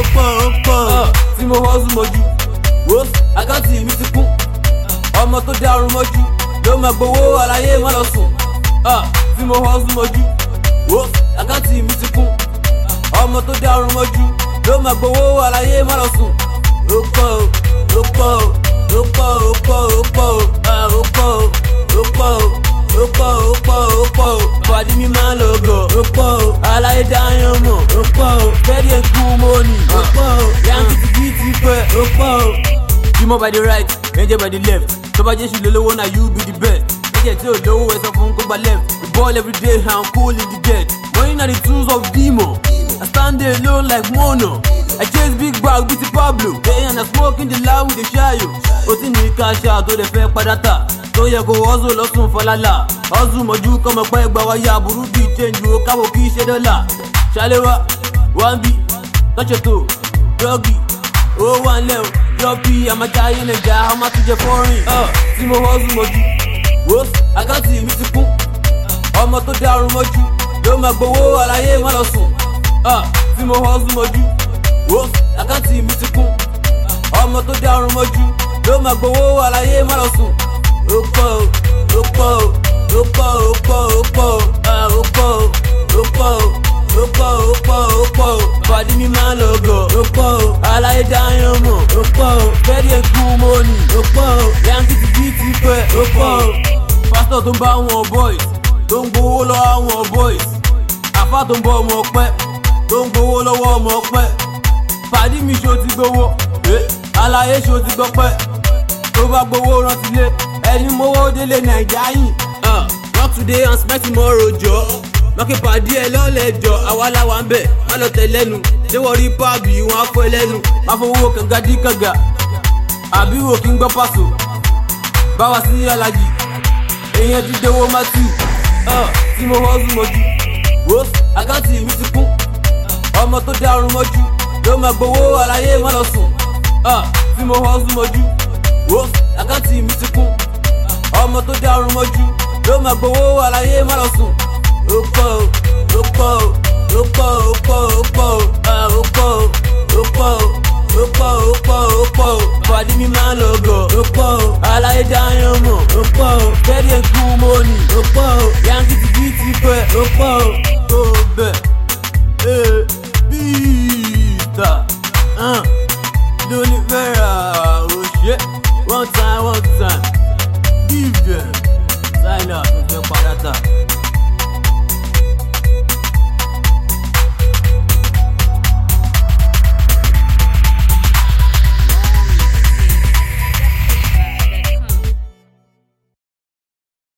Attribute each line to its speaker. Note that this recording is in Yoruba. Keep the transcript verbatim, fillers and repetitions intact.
Speaker 1: pọ̀ ó pọ̀. Tí mo hustle mọ́jú, wo àkáǹtì mi ti kún. Ọmọ tó dárun mọ́jú ló máa gbowó aláyé má lọ sùn. Tí mo hustle mọ́jú, wo àkáǹtì mi ti kún. Ọmọ tó dárun mọ́jú ló máa gbowó aláyé má lọ sùn. Ó pọ̀ ó pọ̀ ó pọ̀ ó pọ̀ ó pọ̀ ó pọ̀ ó pọ̀ ó pọ̀ ó pọ̀ ó pọ̀ pàdé mi máa lọ gọ̀ ó pọ̀ aláyé dáyàn mọ̀ ó pọ̀ fẹ́ẹ́dì ẹ̀kú mọ́ni ó pọ̀ yankí ti bí ti pẹ́ ó pọ̀. Bímọ by the right, ẹ̀jẹ̀ by the left. Tó bá jẹ́ ṣù lólówó náà you be the best. Ẹ̀jẹ̀ tí ò lówó ẹ sọ fún kó gba left. We ball every day and cool in the jet. Money na the tools of demon. I stand there alone like Mono. I chase big bag with the Pablo. Hey, and I smoke in the loud with the Shayo. Ó ti ní káṣá tó lè fẹ́ padà tà. Tó yẹ kó hustle lọ́sùn fọlálà. Hustle mọ̀jú kọ́mọ pẹ́ gbà wáyà burú bí change wo káwọ́ kí ṣe dọ́là. Ṣàlẹ́wà, one b, tọ́ṣọ̀tò, dọ́gì, ó wà ń lẹ̀ o. Yọ̀bí àmàjáyé nàìjà, ọmọ tó jẹ fọ́rin. Tí mo hustle mọ̀jú, wo àkáǹtì mi ti kún. Ọmọ tó dárun mọ́jú ló máa gbowó aláyé má lọ sùn. Tí mo hustle mọ́jú, wo àkáǹtì mi ti kún. Ọmọ tó dárun mọ́jú ló máa gbowó aláyé má lọ sùn. Ó pọ̀ ó pọ̀ ó pọ̀ ó pọ̀ ó pọ̀ ó pọ̀ ó pọ̀ ó pọ̀ ó pọ̀ ó pọ̀ pàdé mi máa lọ gọ̀ ó pọ̀ aláyé dáyàn mọ̀ ó pọ̀ fẹ́ẹ́dì ẹ̀kú mọ́ni ó pọ̀ yankí ti bí ti pẹ́ ó pọ̀. Pásítọ̀ tó ń bá wọn boys tó ń gbowó lọ́wọ́ àwọn boys. Àfá tó ń bọ́ ọmọ ọpẹ́ tó ń gbowó lọ́wọ́ ọmọ ọpẹ́. Pàdé mi ṣó ti gbowó aláyé ṣó ti gbọ́pẹ́. Tó bá gbowó rántí lé ẹni mowó délé nàìjà yìí. Work today and spend tomorrow jọ. Mọ́kì pàdé ẹ lọ́lẹ̀jọ àwa làwa ń bẹ̀ má lọ tẹ̀lẹ́nu. Ṣé wọ́n rí páàbì wọn á fọ́ ẹlẹ́nu. Má fowó kànga dí kànga àbí wò kí n gbọ́ pàṣọ. Báwa sí alájì èèyàn ti dówó mátì. Tí mo hustle mọ́jú, wo àkáǹtì mi ti kún. Ọmọ tó dárun mọ́jú ló máa gbowó aláyé má lọ sùn. Tí mo hustle mọ́jú, wo àkáǹtì mi ti kún. Ọmọ tó dárun mọ́jú ló máa gbowó aláyé má lọ sùn. Ó pọ̀ ó pọ̀ ó pọ̀ ó pọ̀ ó pọ̀ ó pọ̀ ó pọ̀ ó pọ̀ ó pọ̀ ó pọ̀ pàdé mi máa lọ gọ̀ ó pọ̀ aláyé dáyàn mọ̀ ó pọ̀ fẹ́ẹ́dì ẹ̀kú mọ́ni ó pọ̀ yankí ti bí ti pẹ́ ó pọ̀ tó bẹ̀ ẹ́ bíìtà lóní fẹ́ra òṣè one time one time give them sign up tó fẹ́ padà tà.